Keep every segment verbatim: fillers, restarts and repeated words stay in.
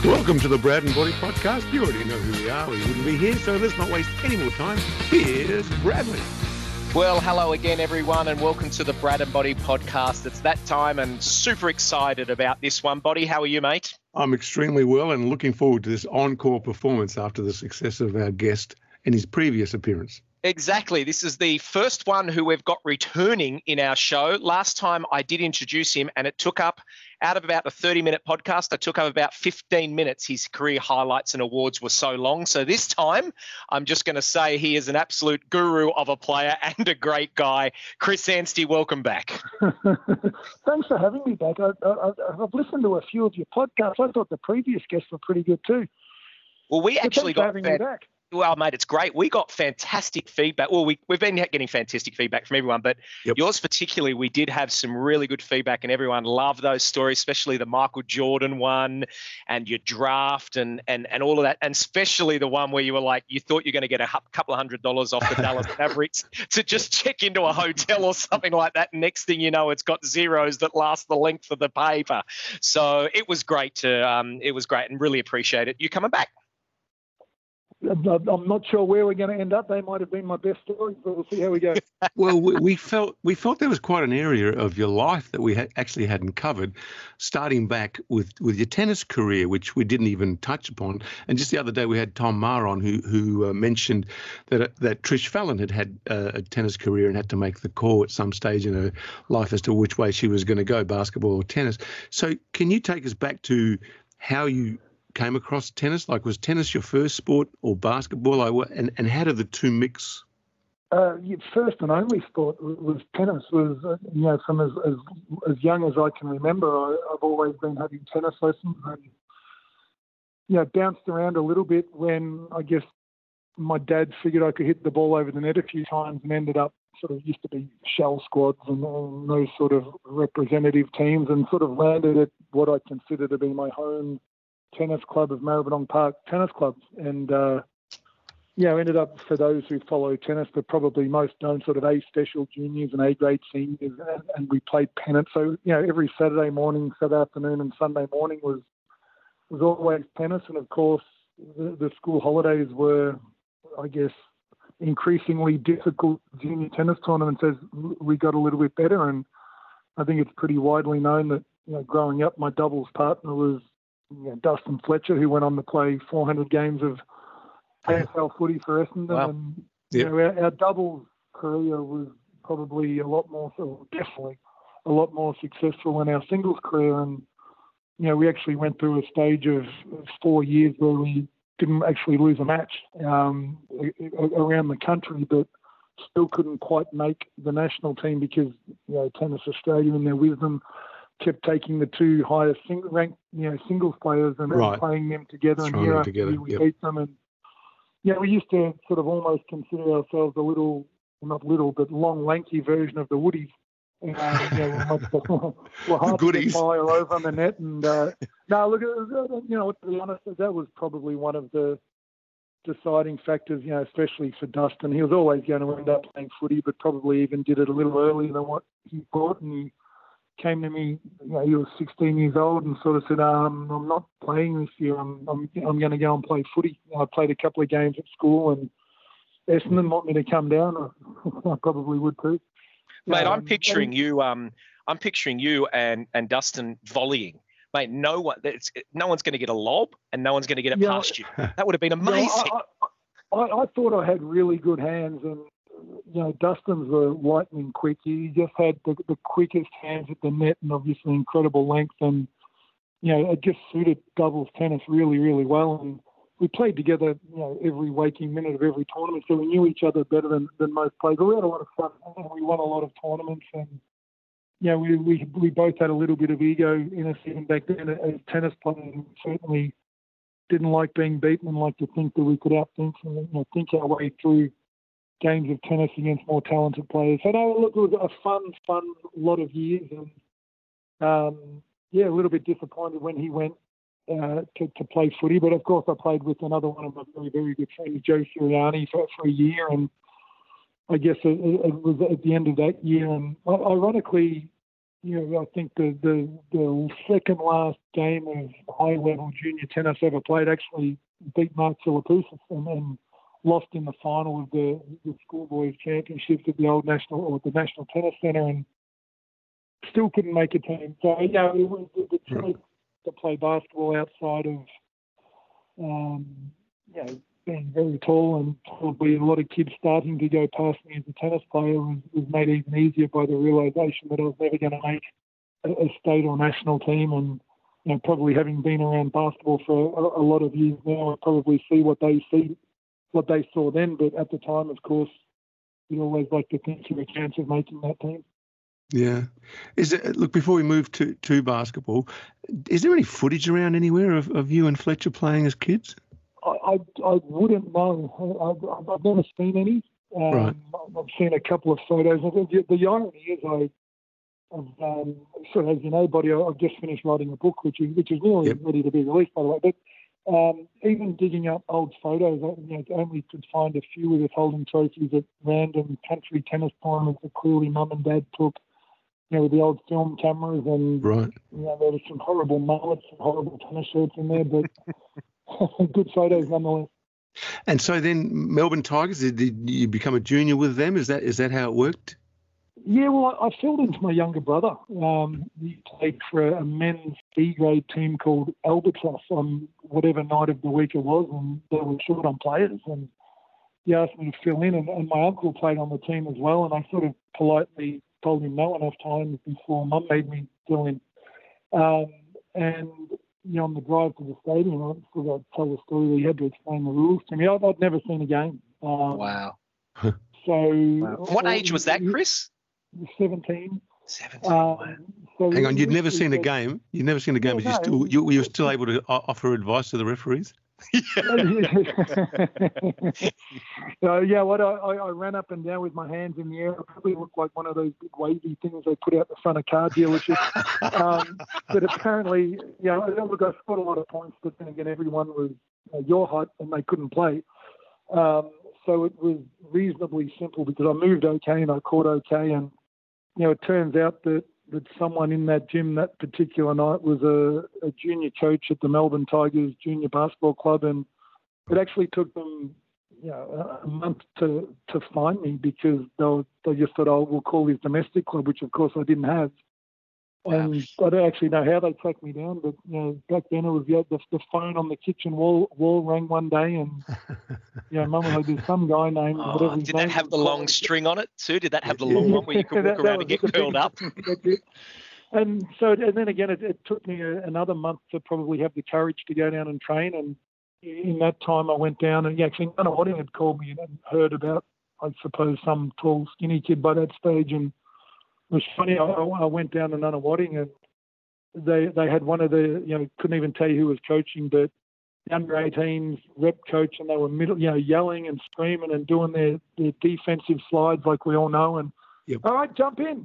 Welcome to the Brad and Body Podcast. You already know who we are. We wouldn't be here, so let's not waste any more time. Here's Bradley. Well, hello again, everyone, and welcome to the Brad and Body Podcast. It's that time and super excited about this one. Body, how are you, mate? I'm extremely well and looking forward to this encore performance after the success of our guest in his previous appearance. Exactly. This is the first one who we've got returning in our show. Last time I did introduce him, and it took up, out of about a thirty-minute podcast, it took up about fifteen minutes. His career highlights and awards were so long. So this time, I'm just going to say he is an absolute guru of a player and a great guy. Chris Anstey, welcome back. Thanks for having me back. I, I, I've listened to a few of your podcasts. I thought the previous guests were pretty good too. Well, we So actually thanks for got having fan- me back. Well, mate, it's great. We got fantastic feedback. Well, we, we've been getting fantastic feedback from everyone, but Yep. yours particularly, we did have some really good feedback, and everyone loved those stories, especially the Michael Jordan one and your draft and and and all of that, and especially the one where you were like, you thought you're going to get a hu- couple of hundred dollars off the Dallas Mavericks to just check into a hotel or something like that. Next thing you know, it's got zeros that last the length of the paper. So it was great to, um, it was great, and really appreciate it. You coming back? I'm not sure where we're going to end up. They might have been my best stories, but we'll see how we go. Well, we, we felt we felt there was quite an area of your life that we had actually hadn't covered, starting back with, with your tennis career, which we didn't even touch upon. And just the other day, we had Tom Maher on, who who uh, mentioned that uh, that Trish Fallon had had uh, a tennis career and had to make the call at some stage in her life as to which way she was going to go, basketball or tennis. So, can you take us back to how you came across tennis? Like, was tennis your first sport or basketball? I, wa- and, and how did the two mix? Uh, your first and only sport was tennis. Was uh, you know from as, as as young as I can remember, I, I've always been having tennis lessons, and you know bounced around a little bit when I guess my dad figured I could hit the ball over the net a few times, and ended up sort of used to be shell squads and, and those sort of representative teams, and sort of landed at what I consider to be my home tennis club of Maribyrnong Park Tennis Club. And, uh, yeah, ended up, for those who follow tennis, they're probably most known sort of A special juniors and A grade seniors, and, and we played pennant. So, you know, every Saturday morning, Saturday afternoon and Sunday morning was was always tennis. And, of course, the, the school holidays were, I guess, increasingly difficult junior tennis tournaments as we got a little bit better. And I think it's pretty widely known that, you know, growing up, my doubles partner was You know, Dustin Fletcher, who went on to play four hundred games of A F L footy for Essendon. Wow. And Yep. you know, our, our doubles career was probably a lot more, so definitely a lot more successful than our singles career. And you know, we actually went through a stage of of four years where we didn't actually lose a match um, around the country, but still couldn't quite make the national team because you know Tennis Australia, in their wisdom, kept taking the two highest single ranked, you know, singles players and, Right. and playing them together, and Throwing year them after together, year we yep. beat them. And yeah, we used to sort of almost consider ourselves a little, well, not little, but long, lanky version of the Woodies. Um, you know, we're, much, we're hard to goodies. get by or over on the net. And uh, no, look, it was, you know, to be honest, that was probably one of the deciding factors, you know, especially for Dustin. He was always going to end up playing footy, but probably even did it a little earlier than what he thought. And he came to me, you know, he was sixteen years old and sort of said, um, I'm not playing this year. I'm I'm, I'm going to go and play footy. I played a couple of games at school, and Essendon want me to come down. I probably would too. Mate, I'm Um, picturing and- you. Um, I'm picturing you and and Dustin volleying. Mate, no one. It's, no one's going to get a lob, and no one's going to get it Yeah, past you. That would have been You know, amazing. I, I, I thought I had really good hands, and you know, Dustin's were lightning quick. He just had the, the quickest hands at the net, and obviously incredible length, and you know, it just suited doubles tennis really, really well. And we played together, you know, every waking minute of every tournament, so we knew each other better than, than most players. But we had a lot of fun, and we won a lot of tournaments, and you know, we we we both had a little bit of ego in us even back then as tennis players. And certainly didn't like being beaten and like to think that we could outthink and you know, think our way through games of tennis against more talented players. So no, look, it was a fun, fun lot of years, and um, yeah, a little bit disappointed when he went uh, to, to play footy. But of course, I played with another one of my very, very good friends, Joe Sirianni, for, for a year, and I guess it, it was at the end of that year. And ironically, you know, I think the, the, the second last game of high-level junior tennis ever played actually beat Mark Philippoussis and, and lost in the final of the, the schoolboys championships at the old national or the National Tennis Centre, and still couldn't make a team. So, you know, it was the, the choice to play basketball outside of, um, you know, being very tall, and probably a lot of kids starting to go past me as a tennis player was, was made even easier by the realisation that I was never going to make a, a state or national team. And, you know, probably having been around basketball for a, a lot of years now, I probably see what they see, what they saw then. But at the time, of course, you always like to think you have a chance of making that team. Yeah. Is it, look, before we move to, to basketball, is there any footage around anywhere of, of you and Fletcher playing as kids? I, I, I wouldn't know. I've, I've never seen any. Um, Right. I've seen a couple of photos. The, the irony is, I, I've, um, sort of, as you know, buddy, I've just finished writing a book, which is which is nearly Yep. ready to be released, by the way. But um, even digging up old photos, I you know, only could find a few of us holding trophies at random country tennis tournaments that clearly mum and dad took, you know, with the old film cameras, and Right. you know, there were some horrible mullets and horrible tennis shirts in there, but good photos nonetheless. And so then Melbourne Tigers, did you become a junior with them? Is that is that how it worked? Yeah, well, I, I filled in for my younger brother. Um, he played for a, a men's B-grade team called Albatross on whatever night of the week it was, and they were short on players, and he asked me to fill in, and, and my uncle played on the team as well, and I sort of politely told him no enough times before Mum made me fill in. Um, and, you know, on the drive to the stadium, I sort of tell the story where he had to explain the rules to me. I'd, I'd never seen a game. Um, Wow. So, Wow. What age was that, Chris? seventeen. seventeen. Um, Wow. so Hang on, you'd never literally seen a said- game? You'd never seen a game, Yeah, but you no. still you, you were still able to o- offer advice to the referees? So, yeah, what I, I, I ran up and down with my hands in the air. It probably looked like one of those big wavy things they put out the front of car dealerships. um, but apparently, yeah, look, I scored a lot of points, but then again, everyone was uh, your height and they couldn't play. Um, so it was reasonably simple because I moved okay and I caught okay. And, you know, it turns out that, that someone in that gym that particular night was a, a junior coach at the Melbourne Tigers Junior Basketball Club, and it actually took them, you know, a month to to find me because they, were, they just thought, oh, we'll call his domestic club, which of course I didn't have. Wow. And I don't actually know how they tracked me down, but you know, back then it was yeah, the, the phone on the kitchen wall wall rang one day, and you know, Mum was like, "There's some guy named Oh, whatever." his did that name have is, the long calling." string on it too? Did that have the Yeah. long one where you could That- walk that around and was get the curled big- up? that's it. And so, and then again, it, it took me a, another month to probably have the courage to go down and train. And in that time, I went down, and yeah, actually, Nana Wadding had called me and heard about, I suppose, some tall, skinny kid by that stage. And it was funny. I, I went down to Nana Wadding, and they they had one of the, you know, couldn't even tell you who was coaching, but the under eighteens rep coach, and they were middle, you know, yelling and screaming and doing their, their defensive slides like we all know. And Yep. all right, jump in.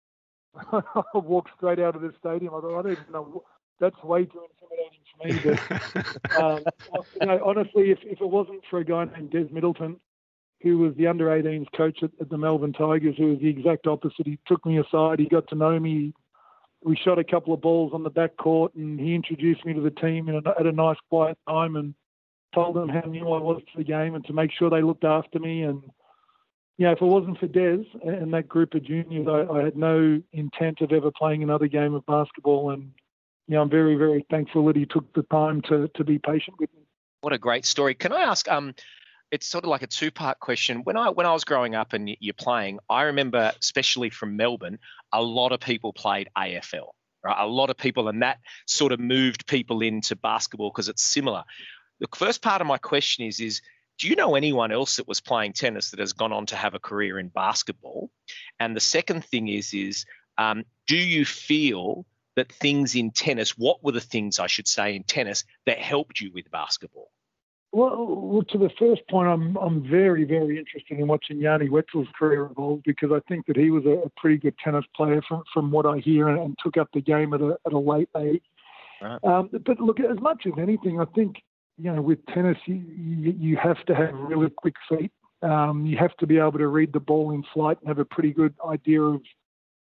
I walked straight out of the stadium. I thought, I don't even know. That's way too intimidating for me. But um, you know, honestly, if, if it wasn't for a guy named Des Middleton, who was the under eighteens coach at, at the Melbourne Tigers, who was the exact opposite, he took me aside. He got to know me. We shot a couple of balls on the back court, and he introduced me to the team in a, at a nice, quiet time, and told them how new I was to the game and to make sure they looked after me. And yeah, if it wasn't for Des and that group of juniors, I, I had no intent of ever playing another game of basketball. And yeah, I'm very, very thankful that he took the time to to be patient with me. What a great story. Can I ask, um, it's sort of like a two-part question. When I when I was growing up and you're playing, I remember, especially from Melbourne, a lot of people played A F L, right? A lot of people, and that sort of moved people into basketball because it's similar. The first part of my question is, is do you know anyone else that was playing tennis that has gone on to have a career in basketball? And the second thing is, is um, do you feel that things in tennis, what were the things I should say in tennis that helped you with basketball? Well, well, to the first point, I'm I'm very, very interested in watching Yanni Wetzel's career evolve because I think that he was a, a pretty good tennis player from, from what I hear and, and took up the game at a at a late age. Right. Um, but look, as much as anything, I think, you know, with tennis, you, you, you have to have really quick feet. Um, you have to be able to read the ball in flight and have a pretty good idea of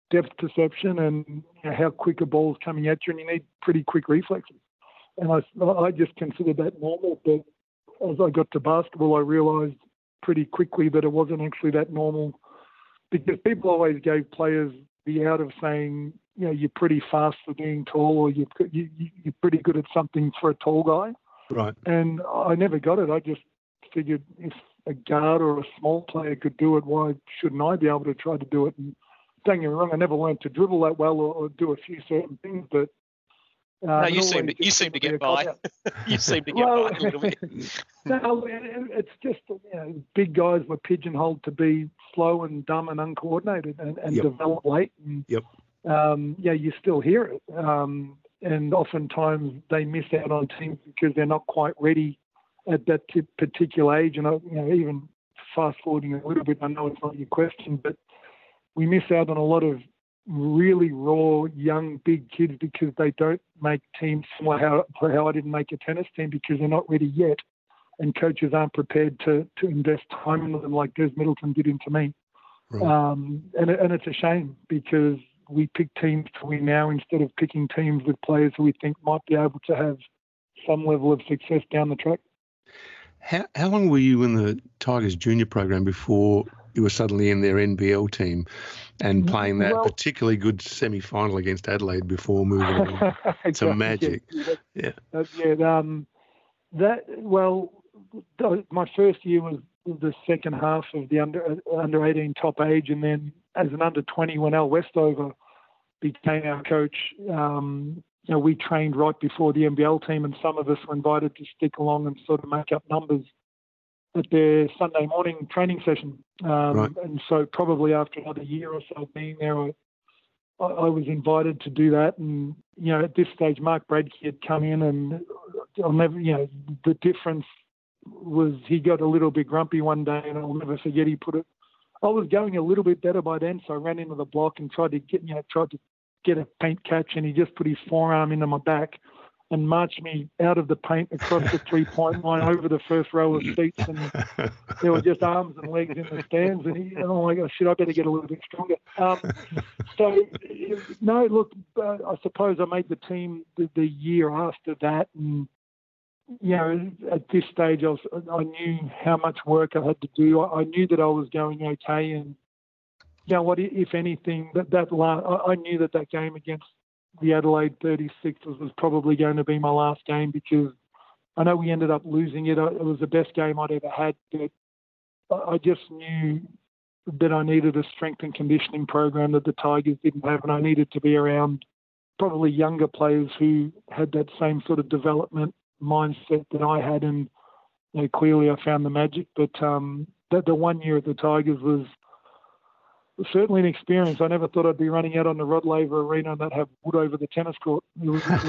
depth perception and you know, how quick a ball's coming at you, and you need pretty quick reflexes. And I, I just considered that normal, but as I got to basketball, I realised pretty quickly that it wasn't actually that normal, because people always gave players the out of saying, you know, you're pretty fast for being tall, or you're, you, you're pretty good at something for a tall guy. Right. And I never got it. I just figured if a guard or a small player could do it, why shouldn't I be able to try to do it? And don't get me wrong, I never learned to dribble that well or, or do a few certain things, but um, no, you seem to, you seem to get by. you seem to get well, by a little bit. No, it's just, you know, big guys were pigeonholed to be slow and dumb and uncoordinated and, and yep. develop late. And, yep. um, yeah, you still hear it. Um, and oftentimes they miss out on teams because they're not quite ready at that particular age. And, you know, even fast forwarding a little bit, I know it's not your question, but we miss out on a lot of really raw, young, big kids because they don't make teams similar how, how I didn't make a tennis team, because they're not ready yet. And coaches aren't prepared to, to invest time into them like Des Middleton did into me. Right. Um, and, and it's a shame, because we pick teams to win now instead of picking teams with players who we think might be able to have some level of success down the track. How, how long were you in the Tigers junior program before you were suddenly in their N B L team and playing that well, particularly good semi-final against Adelaide before moving on exactly, to Magic? Yeah. Yeah. Uh, yeah um, that, well, my first year was the second half of the under under eighteen top age, and then as an under twenty, when Al Westover became our coach, um, you know, we trained right before the N B L team, and some of us were invited to stick along and sort of make up numbers at their Sunday morning training session. Um, right. And so probably after another year or so being there, I, I was invited to do that. And, you know, at this stage, Mark Bradke had come in, and I'll never, you know, the difference was he got a little bit grumpy one day, and I'll never forget, he put it, I was going a little bit better by then, so I ran into the block and tried to get, you know, tried to get a paint catch, and he just put his forearm into my back and marched me out of the paint across the three-point line over the first row of seats, and there were just arms and legs in the stands, and, he, and I'm like, oh, shit, I better get a little bit stronger. Um, so, no, look, uh, I suppose I made the team the, the year after that, and, you know, at this stage, I, was, I knew how much work I had to do. I, I knew that I was going okay, and, you know what, if anything, that, that last, I, I knew that that game against the Adelaide thirty-sixers was probably going to be my last game, because I know we ended up losing it. It was the best game I'd ever had, but I just knew that I needed a strength and conditioning program that the Tigers didn't have, and I needed to be around probably younger players who had that same sort of development mindset that I had. And, you know, clearly I found the Magic, but um, the, the one year at the Tigers was certainly an experience. I never thought I'd be running out on the Rod Laver Arena and that have wood over the tennis court. It was, it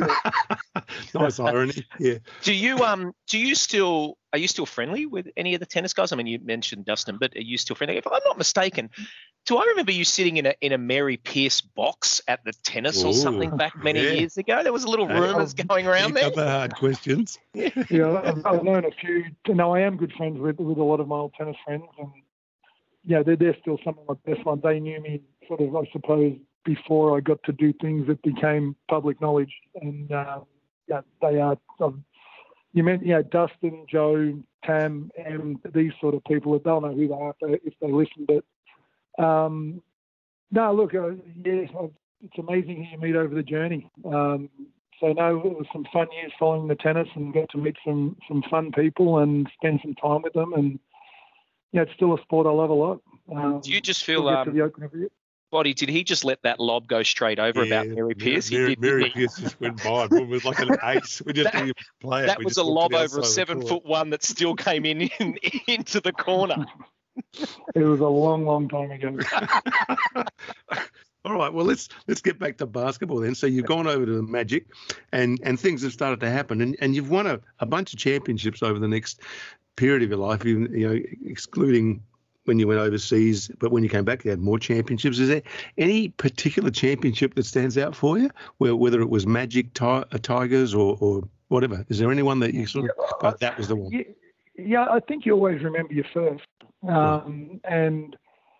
was nice irony. Yeah. Do you um do you still are you still friendly with any of the tennis guys? I mean, you mentioned Dustin, but are you still friendly? If I'm not mistaken, do I remember you sitting in a in a Mary Pierce box at the tennis Ooh, or something back many yeah. years ago? There was a little rumours hey, going around there. Other hard questions. Yeah, I've, I've known a few. No, I am good friends with with a lot of my old tennis friends, and yeah, they're, they're still some of my best ones. They knew me sort of, I suppose, before I got to do things that became public knowledge. And um, yeah, they are. Um, you meant, yeah, Dustin, Joe, Tam, and these sort of people. They'll know who they are if they, if they listen. But um, no, look, uh, yeah, it's amazing who you meet over the journey. Um, so no, it was some fun years following the tennis, and got to meet some some fun people and spend some time with them. And yeah, it's still a sport I love a lot. Um, Do you just feel, um, to the Open every year. Body, did he just let that lob go straight over yeah, about Mary Pierce? Mary, did, Mary Pierce just went by. It was like an ace. We just that, didn't play it. That we was a lob over a seven foot one that still came in, in into the corner. It was a long, long time ago. All right, well, let's let's get back to basketball then. So you've gone over to the Magic, and, and things have started to happen, and, and you've won a, a bunch of championships over the next period of your life, even, you know, excluding when you went overseas, but when you came back, you had more championships. Is there any particular championship that stands out for you, where, whether it was Magic, ti- Tigers, or, or whatever? Is there anyone that you sort of, oh, that was the one? Yeah, yeah, I think you always remember your first. Um, and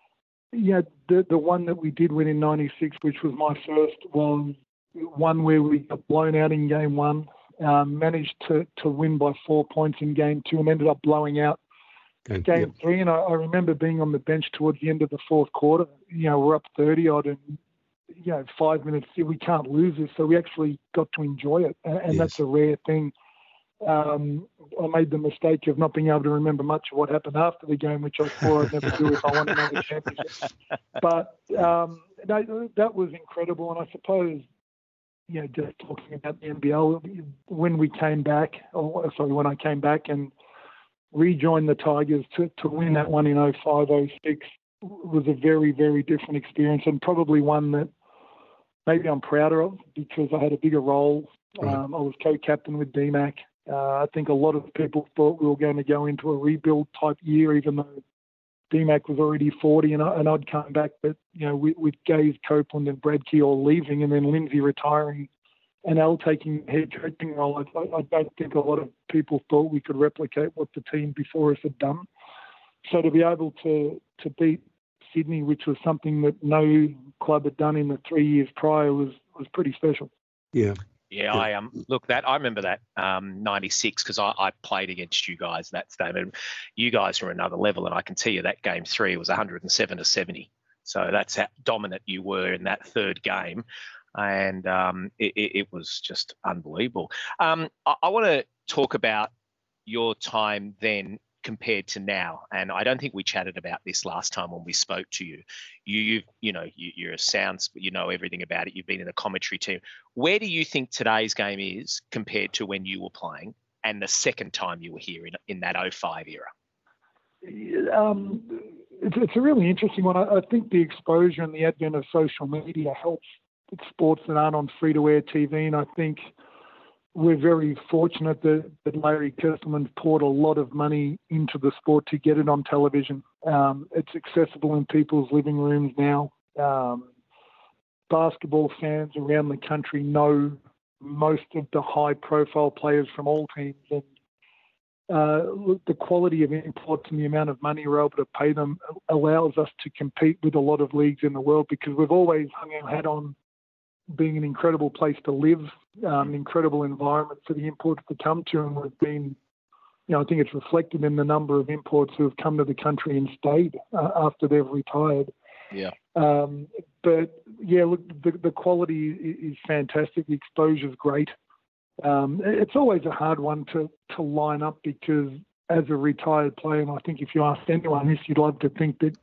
yeah, the the one that we did win in ninety-six, which was my first, was one where we got blown out in game one, um, managed to, to win by four points in game two, and ended up blowing out Okay, game yep. three. And I, I remember being on the bench towards the end of the fourth quarter. You know, we're up thirty odd, and you know, five minutes, we can't lose this. So we actually got to enjoy it, and, and Yes. that's a rare thing. Um, I made the mistake of not being able to remember much of what happened after the game, which I swore I'd never do if I wanted another championship. But um, that, that was incredible. And I suppose, you know, just talking about the N B L, when we came back, or sorry, when I came back and rejoined the Tigers to, to win that one in oh five oh six was a very, very different experience, and probably one that maybe I'm prouder of because I had a bigger role. Right. Um, I was co-captain with D MAC. Uh, I think a lot of people thought we were going to go into a rebuild type year, even though D MAC was already forty and, I, and I'd come back. But, you know, with, with Gaze, Copeland and Brad Key all leaving and then Lindsay retiring and Al taking the head coaching role, I, I don't think a lot of people thought we could replicate what the team before us had done. So to be able to, to beat Sydney, which was something that no club had done in the three years prior, was, was pretty special. Yeah. Yeah, I um look that I remember that um ninety-six because I, I played against you guys that game, and you guys were another level, and I can tell you that game three was one hundred seven to seventy. So that's how dominant you were in that third game, and um it, it, it was just unbelievable. Um, I, I want to talk about your time then compared to now, and I don't think we chatted about this last time when we spoke to you. You, you, you know, you, you're a sounds, you know everything about it. You've been in the commentary team. Where do you think today's game is compared to when you were playing and the second time you were here in in that oh five era? Um, it's, it's a really interesting one. I, I think the exposure and the advent of social media helps sports that aren't on free-to-air T V, and I think we're very fortunate that, that Larry Kestelman's poured a lot of money into the sport to get it on television. Um, it's accessible in people's living rooms now. Um, basketball fans around the country know most of the high-profile players from all teams, and uh, the quality of imports and the amount of money we're able to pay them allows us to compete with a lot of leagues in the world, because we've always hung our hat on being an incredible place to live, um, an incredible environment for the imports to come to, and we've been, you know, I think it's reflected in the number of imports who have come to the country and stayed uh, after they've retired. Yeah. Um, but yeah, look, the, the quality is fantastic. The exposure is great. Um, it's always a hard one to, to line up, because as a retired player, and I think if you asked anyone this, you'd love to think that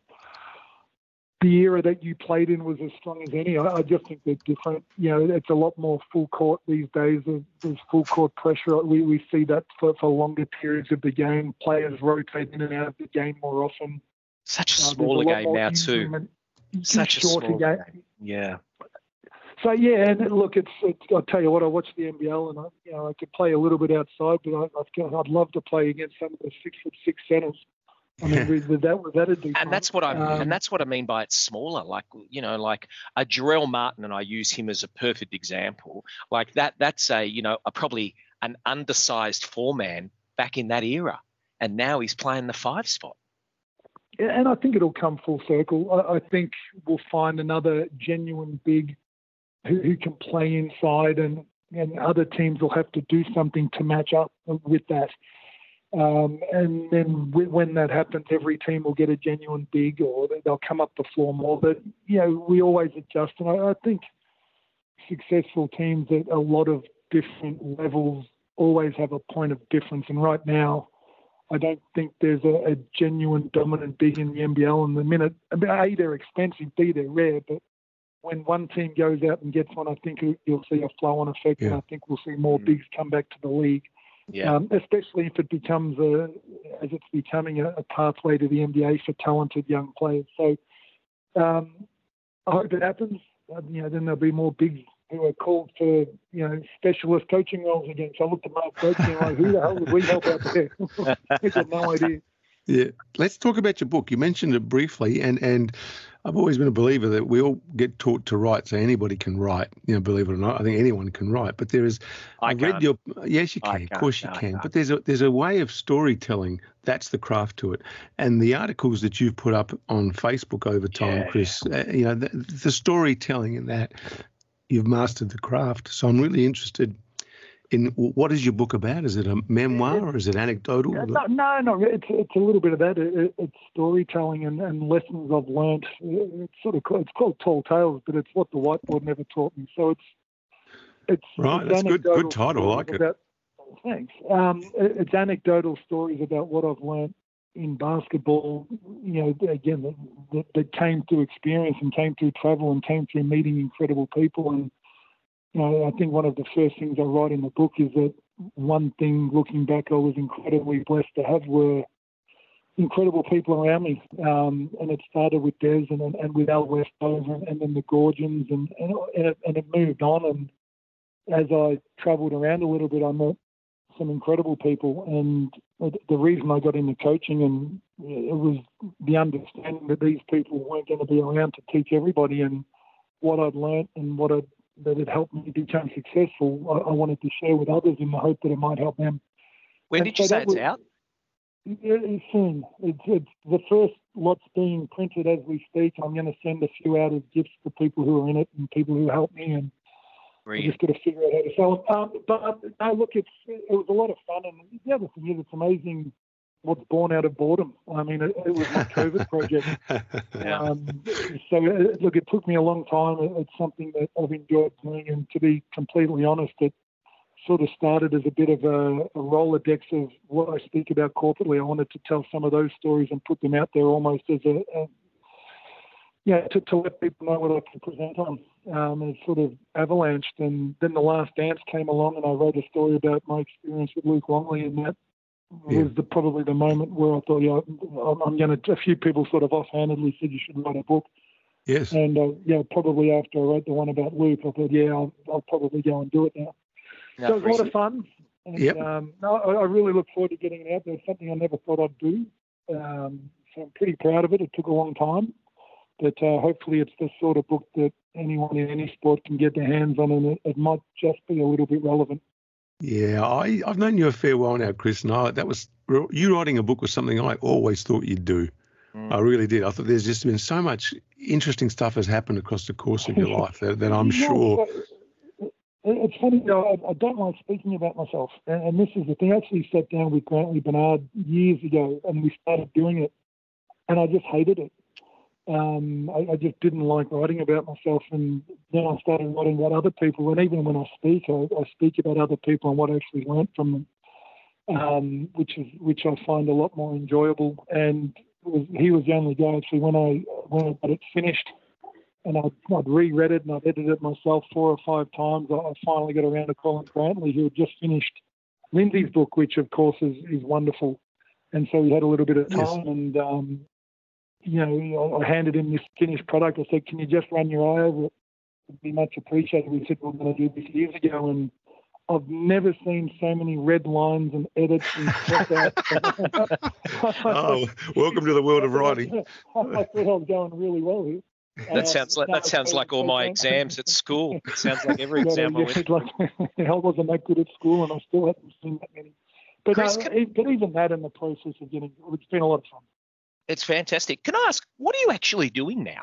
the era that you played in was as strong as any. I, I just think they're different. You know, it's a lot more full court these days. There's, there's full court pressure. We we see that for, for longer periods of the game. Players rotate in and out of the game more often. Such a Uh, smaller there's a lot game more now too. injury. Such a shorter smaller game. game. Yeah. So yeah, and look, it's, it's. I'll tell you what. I watch the N B L, and I, you know, I could play a little bit outside, but I, I'd, I'd love to play against some of the six foot six centers. I mean, with, with that, with that, it'd be And fun. that's what I Um, and that's what I mean by it's smaller. Like, you know, like a Jarrell Martin, and I use him as a perfect example. Like that, that's a, you know, a probably an undersized four man back in that era, and now he's playing the five spot. And I think it'll come full circle. I, I think we'll find another genuine big who, who can play inside, and, and other teams will have to do something to match up with that. Um, and then w- when that happens, every team will get a genuine big, or they'll come up the floor more. But, you know, we always adjust. And I, I think successful teams at a lot of different levels always have a point of difference. And right now, I don't think there's a, a genuine dominant big in the N B L. And the minute, I mean, A, they're expensive, B, they're rare. But when one team goes out and gets one, I think you'll see a flow-on effect. Yeah. And I think we'll see more Mm. bigs come back to the league. Yeah. Um, especially if it becomes a, as it's becoming a, a pathway to the N B A for talented young players. So um, I hope it happens. Uh, you know, then there'll be more bigs who are called for, you know, specialist coaching roles again. So I looked at Mark Coach and I'm like, who the hell would we help out there? We got no idea. Yeah. Let's talk about your book. You mentioned it briefly, and and I've always been a believer that we all get taught to write, so anybody can write. You know, believe it or not, I think anyone can write. But there is, I I've read can't. your. Yes, you I can. Of can't. course, you No, I can. can't. But there's a there's a way of storytelling. That's the craft to it. And the articles that you've put up on Facebook over time, Yeah, Chris. Uh, you know, the, the storytelling in that, you've mastered the craft. So I'm really interested in what is your book about? Is it a memoir or is it anecdotal? No, no, no, it's it's a little bit of that. It, it, it's storytelling and, and lessons I've learnt. It's sort of it's called Tall Tales, but it's what the whiteboard never taught me. So it's it's Right, it's that's good. Good anecdotal title. I like stories it. about, thanks. Um, it- it's anecdotal stories about what I've learnt in basketball. You know, again, that, that, that came through experience and came through travel and came through meeting incredible people. And you know, I think one of the first things I write in the book is that one thing, looking back, I was incredibly blessed to have were incredible people around me. Um, and it started with Des and, and with Al Westover and, and then the Gorgians, and, and, and, it, and it moved on. And as I travelled around a little bit, I met some incredible people. And the reason I got into coaching, and it was the understanding that these people weren't going to be around to teach everybody, and what I'd learnt and what I'd that had helped me become successful, I, I wanted to share with others in the hope that it might help them. When And did you so say that it's was- out? It's soon. It's, it's the first lot's being printed as we speak. I'm going to send a few out as gifts to people who are in it and people who help me, and I Brilliant. just got to figure out how to sell them. Um, but no, look, it's it was a lot of fun, and the other thing is, it's amazing what's born out of boredom. I mean, it, it was my COVID project. Yeah. Um, so, uh, look, it took me a long time. It- It's something that I've enjoyed doing, and to be completely honest, it sort of started as a bit of a, a Rolodex of what I speak about corporately. I wanted to tell some of those stories and put them out there almost as a, a yeah, to, to let people know what I can present on. Um, and it sort of avalanched, and then The Last Dance came along, and I wrote a story about my experience with Luke Longley, and that Yeah. was the, probably the moment where I thought, yeah, I'm, I'm going to. A few people sort of offhandedly said you should write a book, Yes. and uh, yeah, probably after I wrote the one about Luke, I thought, yeah, I'll, I'll probably go and do it now. No, So it was a lot brilliant. of fun. And, Yep. um, no, I, I really look forward to getting it out there. It's something I never thought I'd do. Um, so I'm pretty proud of it. It took a long time, but uh, hopefully it's the sort of book that anyone in any sport can get their hands on, and it, it might just be a little bit relevant. Yeah, I, I've known you a fair while now, Chris, and I, that was you writing a book was something I always thought you'd do. Mm. I really did. I thought there's just been so much interesting stuff has happened across the course of your life that, that I'm Yeah, sure. so- It's funny, though, I, I don't like speaking about myself. And, and this is the thing. I actually sat down with Grantley Bernard years ago, and we started doing it, and I just hated it. Um, I, I just didn't like writing about myself, and then I started writing about other people. And even when I speak, I, I speak about other people and what I actually learnt from them, um, which is which I find a lot more enjoyable. And it was, he was the only guy actually when I when I got it finished, and I'd, I'd reread it and I'd edited it myself four or five times. I, I finally got around to Colin Grantley, who had just finished Lindsay's book, which of course is, is wonderful. And so we had a little bit of time, Yes. and um, you know, I handed him this finished product. I said, "Can you just run your eye over it? It'd be much appreciated." We said, "We're going to do this years ago," and I've never seen so many red lines and edits and cross outs. Oh, welcome to the world of writing. I thought I was going really well here. That Uh, sounds like no, that sounds so- like all so my thanks. exams at school. It sounds like every Yeah, exam I yeah, went. it's like, I wasn't that good at school, and I still haven't seen that many. But, Chris, no, can- e- but even that in the process of getting, it's been a lot of fun. It's fantastic. Can I ask, what are you actually doing now?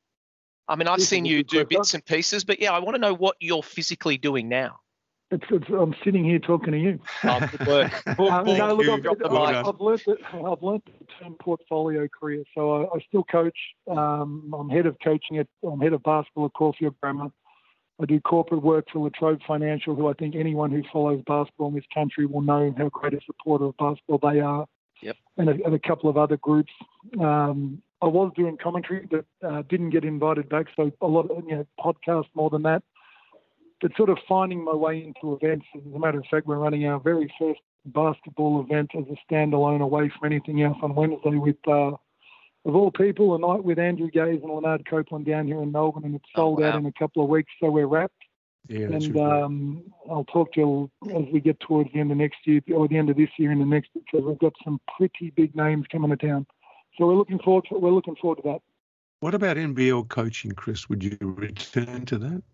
I mean, I've This is seen a you good do question. bits and pieces, but yeah, I want to know what you're physically doing now. It's, it's, I'm sitting here talking to you. Oh, good work. Uh, Boom, boom, no, look, you. I've, drop the Well mic. done. I've learned that I've learned the term portfolio career. So I, I still coach. Um, I'm head of coaching at I'm head of basketball at Caulfield Grammar. I do corporate work for Latrobe Financial, who I think anyone who follows basketball in this country will know how great a supporter of basketball they are. Yep. And a, and a couple of other groups. Um, I was doing commentary, but uh, didn't get invited back. So a lot of you know podcasts more than that. But sort of finding my way into events. As a matter of fact, we're running our very first basketball event as a standalone away from anything else on Wednesday with, uh, of all people, a night with Andrew Gaze and Leonard Copeland down here in Melbourne, and it's Oh, sold out wow. in a couple of weeks, so we're wrapped. Yeah, and um, I'll talk to you as we get towards the end of next year, or the end of this year and the next, because we've got some pretty big names coming to town. So we're looking forward to, we're looking forward to that. What about N B L coaching, Chris? Would you return to that?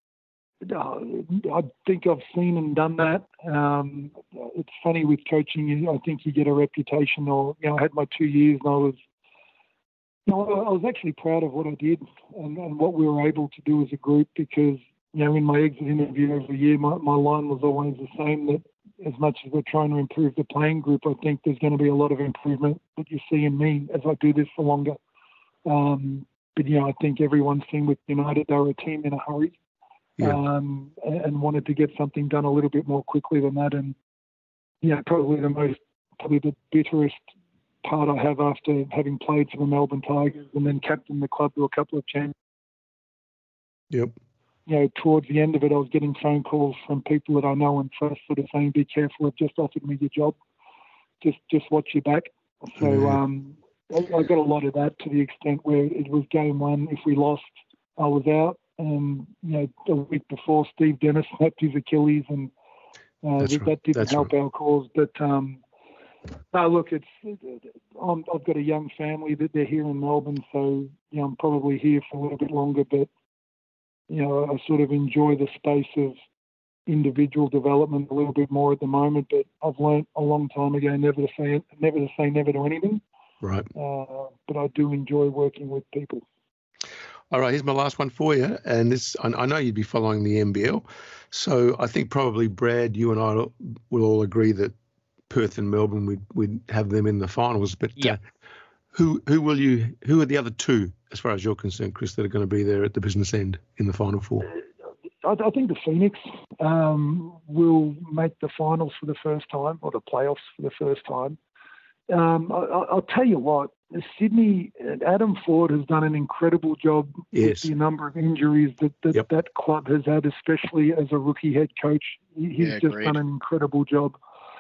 Uh, I think I've seen and done that. Um, it's funny with coaching. I think you get a reputation, or you know, I had my two years, and I was, you know, I was actually proud of what I did and, and what we were able to do as a group. Because you know, in my exit interview every year, my, my line was always the same: that as much as we're trying to improve the playing group, I think there's going to be a lot of improvement that you see in me as I do this for longer. Um, but you know, I think everyone's seen with United, they were a team in a hurry. Yeah. Um, and wanted to get something done a little bit more quickly than that. And, yeah, probably the most, probably the bitterest part I have after having played for the Melbourne Tigers and then captained the club to a couple of champions. Yep. You know, towards the end of it, I was getting phone calls from people that I know and trust sort of saying, be careful, they've just offered me your job. Just just watch your back. So yeah. um, I, I got a lot of that, to the extent where it was game one. If we lost, I was out. And, you know, the week before, Steve Dennis snapped his Achilles, and uh, that, right. that didn't That's help right. our cause. But, um, no, look, it's I'm, I've got a young family that they're here in Melbourne, so, you know, I'm probably here for a little bit longer. But, you know, I sort of enjoy the space of individual development a little bit more at the moment. But I've learnt a long time ago never to say never to say never to anything. Right. Uh, but I do enjoy working with people. All right, here's my last one for you. And this, I know you'd be following the N B L. So I think probably, Brad, you and I will all agree that Perth and Melbourne, we'd, we'd have them in the finals. But yeah. uh, who who will you, who are the other two, as far as you're concerned, Chris, that are going to be there at the business end in the final four? I, I think the Phoenix um, will make the finals for the first time, or the playoffs for the first time. Um, I, I'll tell you what, Sydney, Adam Ford has done an incredible job yes. with the number of injuries that that, yep. that club has had, especially as a rookie head coach. He's yeah, just great. done an incredible job.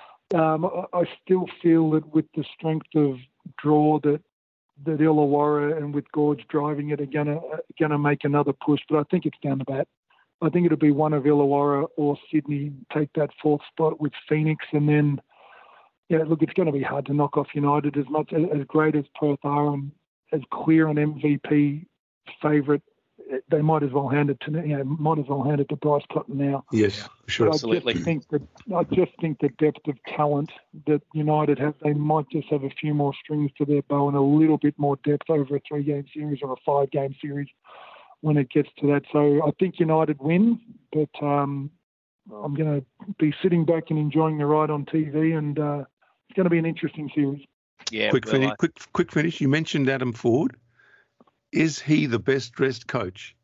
Um, I, I still feel that with the strength of draw that that Illawarra and with Gorge driving it are gonna gonna make another push, but I think it's down to bat. I think it'll be one of Illawarra or Sydney take that fourth spot with Phoenix, and then. Yeah, look, it's going to be hard to knock off United. As much as great as Perth are and as clear an M V P favourite, they might as well hand it to you know might as well hand it to Bryce Cotton now. Yes, sure, but absolutely. I just think that I just think the depth of talent that United have, they might just have a few more strings to their bow and a little bit more depth over a three-game series or a five-game series when it gets to that. So I think United win, but um, I'm going to be sitting back and enjoying the ride on T V and. Uh, It's going to be an interesting series. Yeah. Quick well, finish. I... Quick, quick finish. You mentioned Adam Ford. Is he the best dressed coach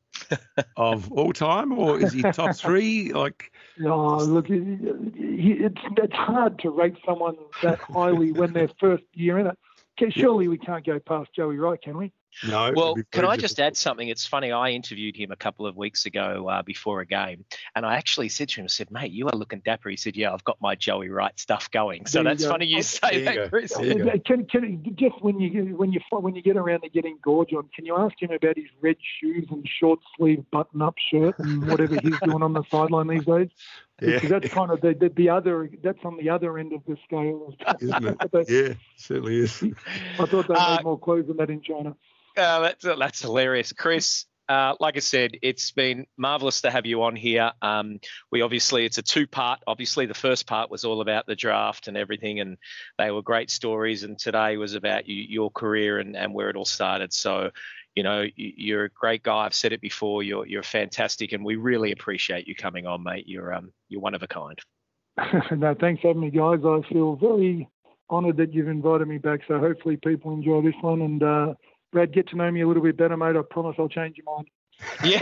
of all time, or is he top three? Like, oh, look, he, he, it's it's hard to rate someone that highly when they're first year in it. Surely we can't go past Joey Wright, can we? No. Well, can I just add something? It's funny. I interviewed him a couple of weeks ago uh, before a game, and I actually said to him, I said, mate, you are looking dapper. He said, yeah, I've got my Joey Wright stuff going. So that's funny you say that, Chris. Can, can, just when you when you when you get around to getting Gorge on, can you ask him about his red shoes and short sleeve button up shirt and whatever he's doing on the sideline these days? Yeah. Because that's kind of the, the the other that's on the other end of the scale, isn't it? but, yeah, certainly is. I thought they uh, made more clothes than that in China. Uh, that's that's hilarious, Chris. Uh, like I said, it's been marvellous to have you on here. Um, we obviously, it's a two-part. Obviously, the first part was all about the draft and everything, and they were great stories. And today was about you, your career and, and where it all started. So, you know, you, you're a great guy. I've said it before. You're you're fantastic, and we really appreciate you coming on, mate. You're um you're one of a kind. No, thanks for having me, guys. I feel very honoured that you've invited me back. So hopefully people enjoy this one and. Uh, Brad, get to know me a little bit better, mate. I promise I'll change your mind. Yeah.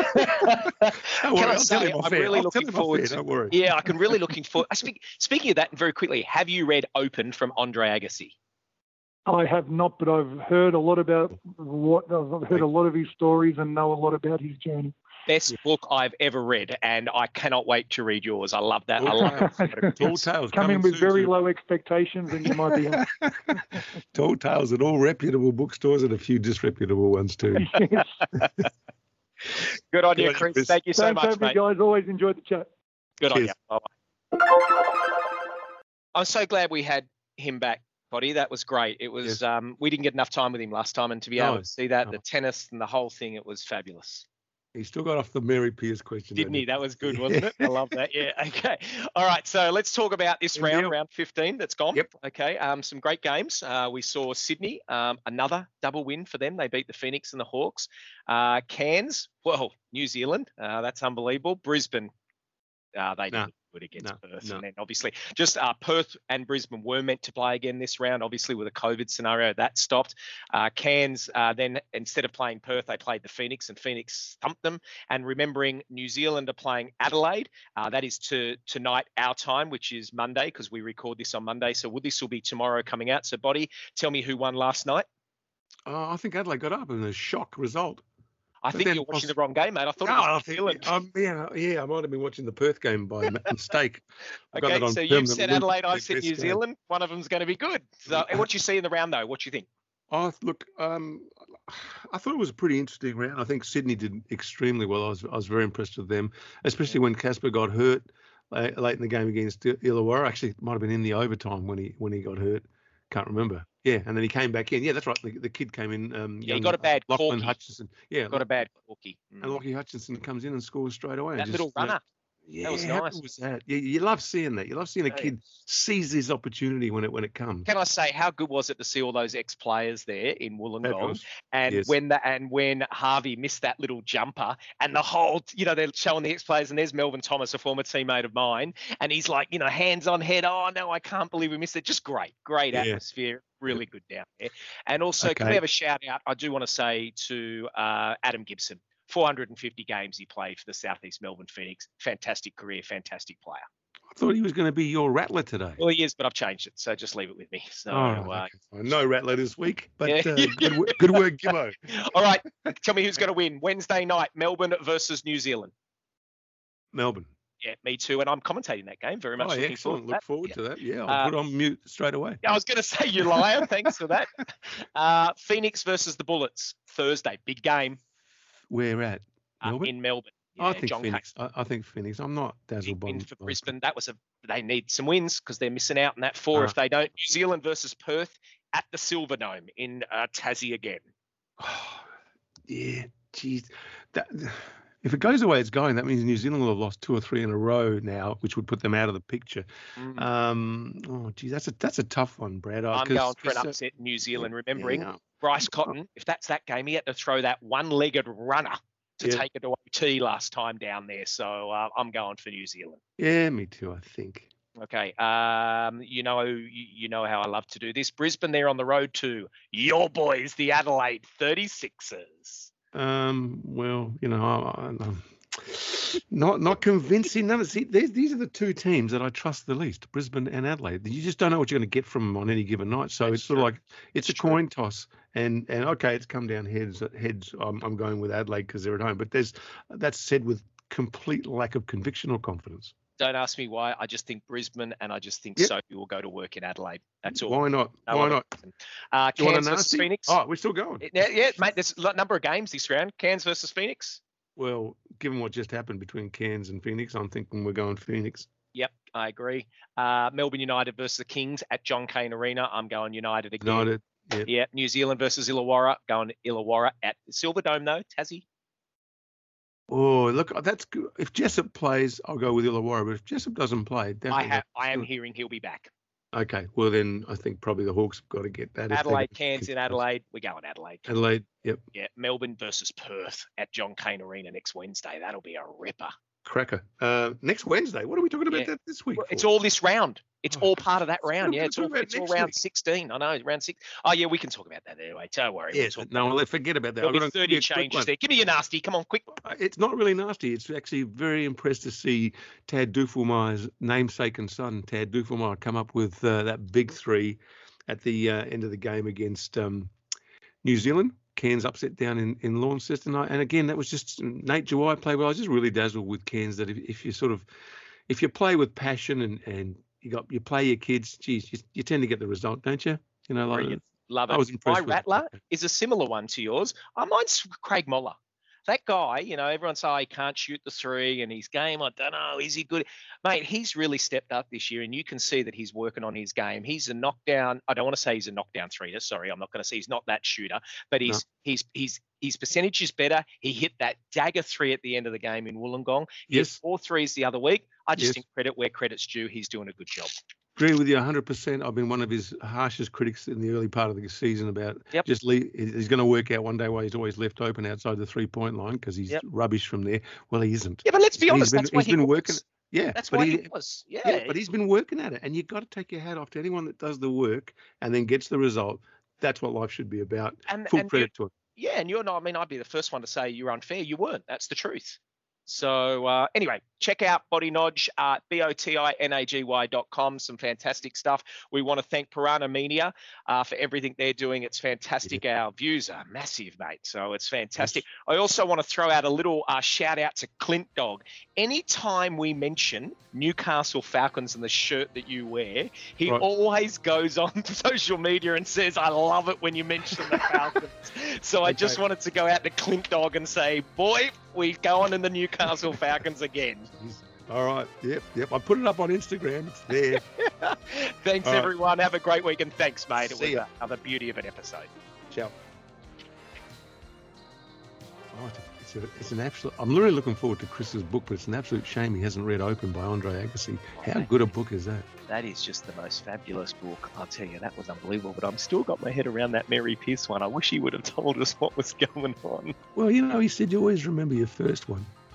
Can worry, I I'll say, I'm fair. really I'll looking forward fair, to. Don't worry. Yeah, I can really looking forward. I speak, speaking of that, very quickly, have you read Open from Andre Agassi? I have not, but I've heard a lot about what I've heard a lot of his stories and know a lot about his journey. Best yeah. book I've ever read, and I cannot wait to read yours. I love that. Tall I love it. Tall Tales. Come in with very too. low expectations, and you might be. Tall Tales at all reputable bookstores and a few disreputable ones too. Yes. Good on Good you, on you, Chris. Chris. Thank you so Thanks, much, everybody, mate. guys. Always enjoyed the chat. Good Cheers. on you. Bye-bye. I'm so glad we had him back, Potty. That was great. It was. Yes. Um, we didn't get enough time with him last time, and to be No, able to see that, no. the tennis and the whole thing, it was fabulous. He still got off the Mary Pierce question. Didn't though, he? That was good, wasn't it? I love that. Yeah. Okay. All right. So let's talk about this Good round, deal. round fifteen that's gone. Yep. Okay. Um, some great games. Uh, we saw Sydney, um, another double win for them. They beat the Phoenix and the Hawks. Uh, Cairns, well, New Zealand, uh, that's unbelievable. Brisbane, uh, they No. didn't do it against No, Perth. no. And then obviously just uh, Perth and Brisbane were meant to play again this round. Obviously with a COVID scenario, that stopped. Uh, Cairns uh, then, instead of playing Perth, they played the Phoenix and Phoenix thumped them. And remembering New Zealand are playing Adelaide. Uh, that is to tonight our time, which is Monday, because we record this on Monday. So would this will be tomorrow coming out. So Boddy, tell me who won last night. Oh, I think Adelaide got up in a shock result. I But think then you're watching poss- the wrong game, mate. I thought No, it was I New think, Zealand. um, yeah, yeah, I might have been watching the Perth game by ma- mistake. I got Okay, that on so you permanent said loop, Adelaide, I their said best New game. Zealand. One of them's going to be good. So, and what you see in the round, though? What you think? Oh, look, um, I thought it was a pretty interesting round. I think Sydney did extremely well. I was I was very impressed with them, especially when Casper got hurt late, late in the game against Illawarra. Actually, it might have been in the overtime when he when he got hurt. Can't remember. Yeah, and then he came back in. Yeah, that's right. The, the kid came in. Um, Yeah, he young, got a bad Lachlan corky. Hutchinson. Yeah, Got a bad corky. and Lockie Hutchinson comes in and scores straight away. That Just, little you know, runner. Yeah, That was how nice. good was that? Yeah, you love seeing that. You love seeing a Yeah. kid seize his opportunity when it when it comes. Can I say how good was it to see all those ex-players there in Wollongong, Fabulous. and Yes. when the and when Harvey missed that little jumper, and the whole, you know, they're showing the ex-players, and there's Melvin Thomas, a former teammate of mine, and he's like, you know, hands on head. Oh no, I can't believe we missed it. Just great, great Yeah. atmosphere. Really good down there. And also, can we Okay. have a shout out? I do want to say to uh, Adam Gibson. four hundred fifty games he played for the Southeast Melbourne Phoenix. Fantastic career, fantastic player. I thought he was going to be your rattler today. Well, he is, but I've changed it, so just leave it with me. So, All right, uh, okay, fine. No rattler this week, but Yeah. uh, good, wo- good work, Gibbo. all right, tell me who's going to win Wednesday night, Melbourne versus New Zealand. Melbourne. Yeah, me too, and I'm commentating that game. Very much Oh, looking excellent. forward to Look that. forward Yeah. to that. Yeah, I'll Uh, put it on mute straight away. I was going to say you liar. Thanks for that. Uh, Phoenix versus the Bullets Thursday, big game Where at? uh, Melbourne? in Melbourne. I Yeah, think John Phoenix. I, I think Phoenix. I'm not Cain, dazzled big by win for by- Brisbane. That was a they need some wins because they're missing out on that four Ah. if they don't. New Zealand versus Perth at the Silverdome in uh, Tassie again. Oh, yeah, geez. That, if it goes the way it's going, that means New Zealand will have lost two or three in a row now, which would put them out of the picture. Mm. Um, oh, geez, that's a that's a tough one, Brad. Uh, I'm 'cause- going for an 'cause, uh, upset New Zealand. Remembering yeah. Bryce Cotton, if that's that game, he had to throw that one-legged runner to Yeah. take it to O T last time down there. So uh, I'm going for New Zealand. Yeah, me too. I think. Okay. Um, you know, you, you know how I love to do this. Brisbane, they're on the road to your boys, the Adelaide thirty-sixers. Um, well, you know, I, I, I'm not not convincing. None of see, these these are the two teams that I trust the least, Brisbane and Adelaide. You just don't know what you're going to get from them on any given night. So That's it's sort of true. like it's That's a true. coin toss. And and okay, it's come down heads. Heads. I'm, I'm going with Adelaide because they're at home. But there's that's said with complete lack of conviction or confidence. Don't ask me why. I just think Brisbane, and I just think Yep. Sophie will go to work in Adelaide. That's all. Why not? No Why other not? reason. Uh, Do you want Cairns a versus nasty? Phoenix. Oh, we're still going. Yeah, yeah, mate. There's a lot- number of games this round. Cairns versus Phoenix. Well, given what just happened between Cairns and Phoenix, I'm thinking we're going Phoenix. Yep, I agree. Uh, Melbourne United versus the Kings at John Cain Arena. I'm going United again. United. Yeah. Yeah, New Zealand versus Illawarra. Going Illawarra at Silverdome though. Tassie. Oh, look, that's good. If Jessup plays, I'll go with Illawarra. But if Jessup doesn't play, I definitely have. I am Still- hearing he'll be back. Okay, well then I think probably the Hawks have got to get that. if they Adelaide, get Cairns kicked in first. Adelaide. We're going Adelaide. Adelaide. Yep. Yeah, Melbourne versus Perth at John Cain Arena next Wednesday. That'll be a ripper. Cracker. Uh, next Wednesday. What are we talking about Yeah. that this week? Well, it's for? all this round. It's Oh, all part of that what are round. we Yeah, gonna it's talk all, about it's all next round week? sixteen. I know, round six. Oh, yeah, we can talk about that anyway. Don't worry. We'll Yeah, talk no, about well, forget about that. There'll I've be got a- thirty a quick changes one. there. Give me your nasty. Come on, quick. Uh, It's not really nasty. It's actually very impressed to see Tad Duffelmeyer's namesake and son, Tad Duffelmeyer, come up with uh, that big three at the uh, end of the game against um, New Zealand. Cairns upset down in, in Launceston. And, I- and again, that was just Nate Jawai played well. I was just really dazzled with Cairns that if, if you sort of, if you play with passion and, and you got you play your kids, geez, you, you tend to get the result, don't you? You know, like Brilliant. Love it. I was My impressed with rattler is a similar one to yours. Uh, mine's Craig Moller. that guy, you know, everyone say, oh, he can't shoot the three and his game, I don't know, is he good? Mate, he's really stepped up this year, and you can see that he's working on his game. He's a knockdown. I don't want to say he's a knockdown threater. Sorry, I'm not going to say he's not that shooter, but he's, no. he's, he's, his percentage is better. He hit that dagger three at the end of the game in Wollongong. He yes. hit four threes the other week. I just yes. think credit where credit's due. He's doing a good job. Agree with you one hundred percent. I've been one of his harshest critics in the early part of the season about yep. just leave, he's going to work out one day why he's always left open outside the three-point line because he's yep. rubbish from there. Well, he isn't. Yeah, but let's be he's honest. Been, that's why he's he been was. working. Yeah, that's but why he, he was. Yeah. yeah, but he's been working at it, and you've got to take your hat off to anyone that does the work and then gets the result. That's what life should be about. And, Full and credit you, to it. Yeah, and you're not. I mean, I'd be the first one to say you're unfair. You weren't. That's the truth. So uh, anyway, check out Botinage, uh, B O T I N A G Y dot com. Some fantastic stuff. We want to thank Piranha Media uh, for everything they're doing. It's fantastic. Yeah. Our views are massive, mate. So it's fantastic. Yes. I also want to throw out a little uh, shout out to Clint Dog. Anytime we mention Newcastle Falcons and the shirt that you wear, he right. always goes on to social media and says, I love it when you mention the Falcons. So okay. I just wanted to go out to Clint Dog and say, boy, we go on in the Newcastle Falcons again. All right. Yep. Yep. I put it up on Instagram. It's there. Thanks, All everyone. Right. Have a great week. And thanks, mate. It See was ya. another beauty of an episode. Ciao. Oh, it's, a, it's an absolute. I'm really looking forward to Chris's book, but it's an absolute shame he hasn't read Open by Andre Agassi. How good a book is that? That is just the most fabulous book. I'll tell you, that was unbelievable. But I'm still got my head around that Mary Pierce one. I wish he would have told us what was going on. Well, you know, he said you always remember your first one.